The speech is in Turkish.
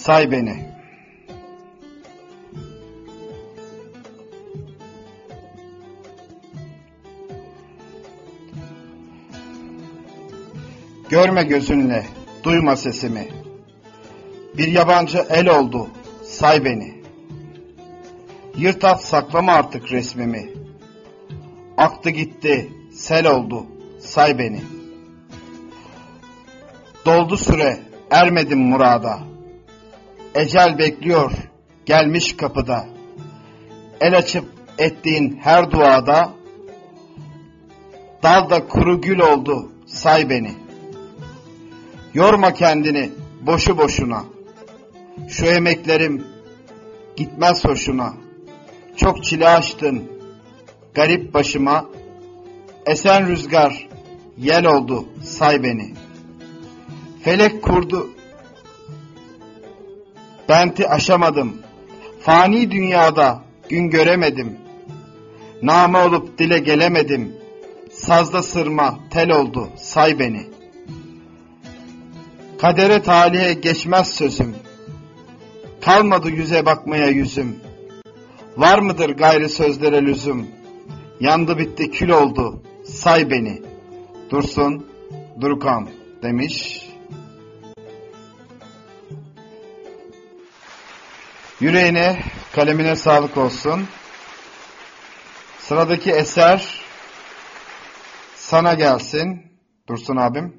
say beni. Görme gözünle, duyma sesimi. Bir yabancı el oldu, say beni. Yırt at, saklama artık resmimi. Aktı gitti, sel oldu, say beni. Doldu süre, ermedim murada. Ecel bekliyor, gelmiş kapıda. El açıp ettiğin her duada, dalda kuru gül oldu, say beni. Yorma kendini boşu boşuna. Şu emeklerim gitmez hoşuna. Çok çile açtın garip başıma. Esen rüzgar yel oldu, say beni. Felek kurdu, benti aşamadım. Fani dünyada gün göremedim. Name olup dile gelemedim. Sazda sırma tel oldu, say beni. Kadere talihe geçmez sözüm. Kalmadı yüze bakmaya yüzüm. Var mıdır gayrı sözlere lüzum? Yandı bitti kül oldu, say beni. Dursun Durukan demiş. Yüreğine, kalemine sağlık olsun. Sıradaki eser sana gelsin Dursun abim.